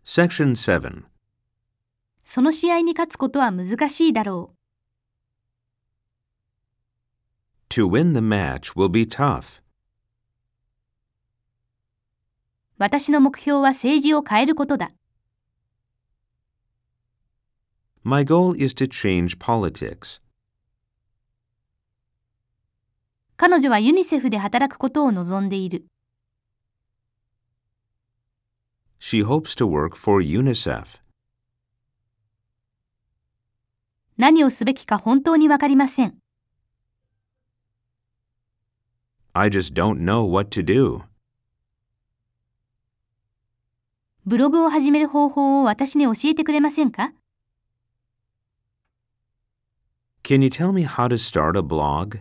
Section 7. その試合に勝つことは難しいだろう。 To win the match will be tough. 私の目標は政治を変えることだ。 My goal is to change politics. 彼女はユニセフで働くことを望んでいる。 She hopes to work for UNICEF. 何をすべきか本当にわかりません。 I just don't know what to do. ブログを始める方法を私に教えてくれませんか？ Can you tell me how to start a blog?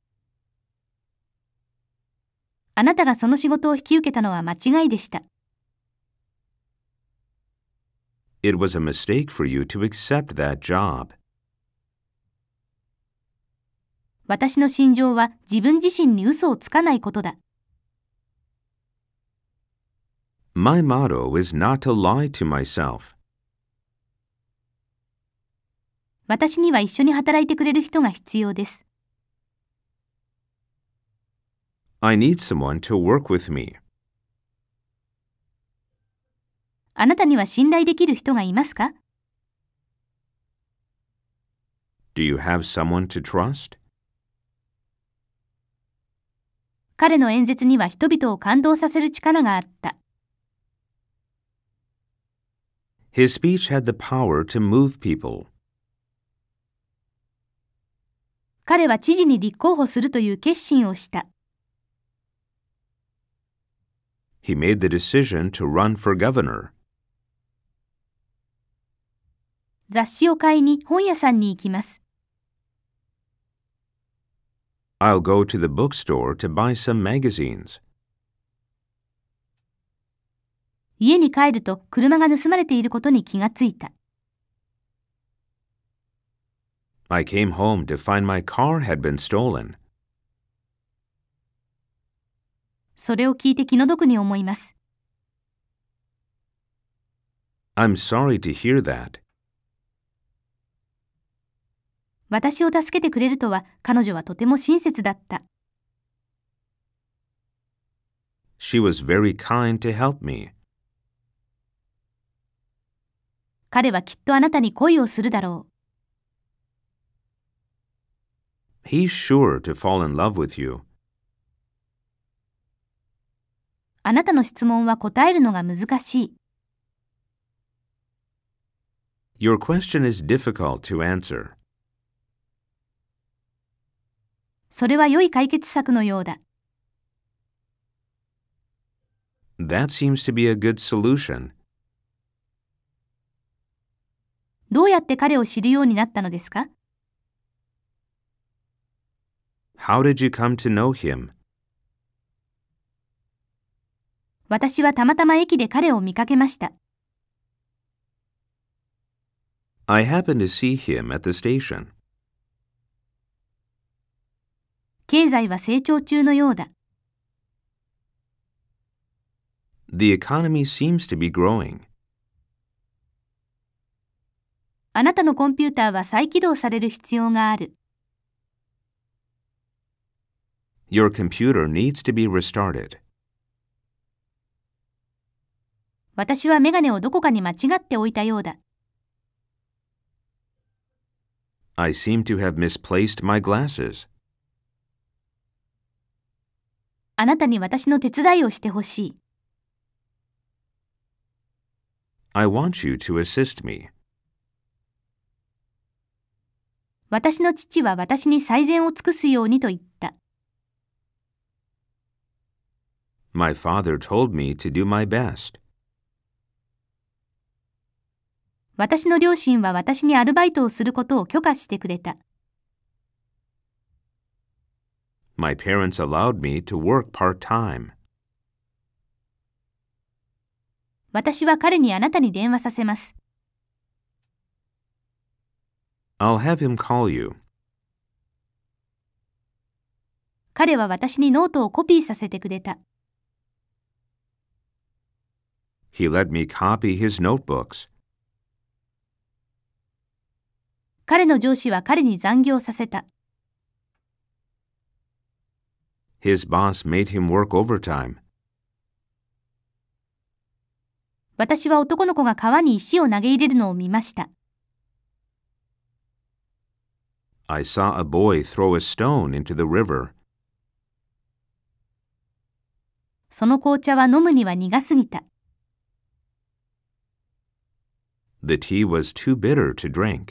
あなたがその仕事を引き受けたのは間違いでした。 It was a mistake for you to accept that job. 私の信条は自分自身に嘘をつかないことだ。 My motto is not to lie to myself. 私には一緒に働いてくれる人が必要です。 I need someone to work with me. あなたには信頼できる人がいますか？ Do you have someone to trust? 彼の演説には人々を感動させる力があった。 His speech had the power to move people. 彼は知事に立候補するという決心をした。 He made the decision to run for governor. 雑誌を買いに本屋さんに行きます。 I'll go to the bookstore to buy some magazines. 家に帰ると車が盗まれていることに気がついた。 I came home to find my car had been stolen. それを聞いて気の毒に思います。 I'm sorry to hear that. 私を助けてくれるとは彼女はとても親切だった。 She was very kind to help me. 彼はきっとあなたに恋をするだろう。 He's sure to fall in love with you. あなたの質問は答えるのが難しい。 Your question is difficult to answer. それは良い解決策のようだ。 That seems to be a good solution. どうやって彼を知るようになったのですか？ How did you come to know him? 私はたまたま駅で彼を見かけました。 I happened to see him at the station. 経済は成長中のようだ。 The economy seems to be growing. あなたのコンピューターは再起動される必要がある。 Your computer needs to be restarted. 私はメガネをどこかに間違って置いたようだ。 I seem to have misplaced my glasses. あなたに私の手伝いをしてほしい。 I want you to assist me. 私の父は私に最善を尽くすようにと言った。 My father told me to do my best. 私の両親は私にアルバイトをすることを許可してくれた。 My parents allowed me to work part-time. 私は彼にあなたに電話させます。 I'll have him call you. 彼は私にノートをコピーさせてくれた。 He let me copy his notebooks. 彼の上司は彼に残業させた。 His boss made him work overtime. 私は男の子が川に石を投げ入れるのを見ました。 I saw a boy throw a stone into the river. その紅茶は飲むには苦すぎた。 The tea was too bitter to drink.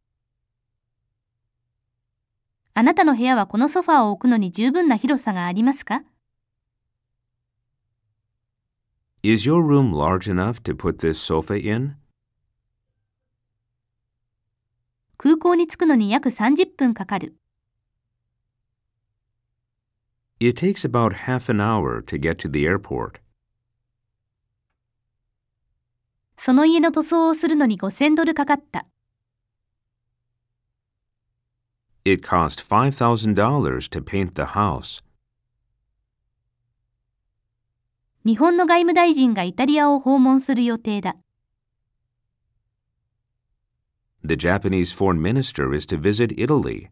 あなたの部屋はこのソファーを置くのに十分な広さがありますか？ Is your room large enough to put this sofa in? 空港に着くのに約30分かかる。 It takes about half an hour to get to the airport. その家の塗装をするのに$5,000かかった。 It cost $5,000 to paint the house. 日本の外務大臣がイタリアを訪問する予定だ。 The Japanese foreign minister is to visit Italy.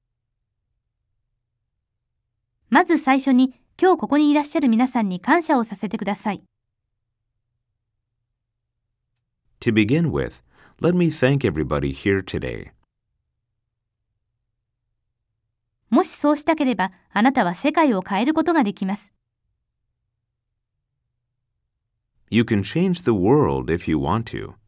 まず最初に今日ここにいらっしゃる皆さんに感謝をさせてください。 To begin with, let me thank everybody here today. もしそうしたければ、あなたは世界を変えることができます。 You can change the world if you want to.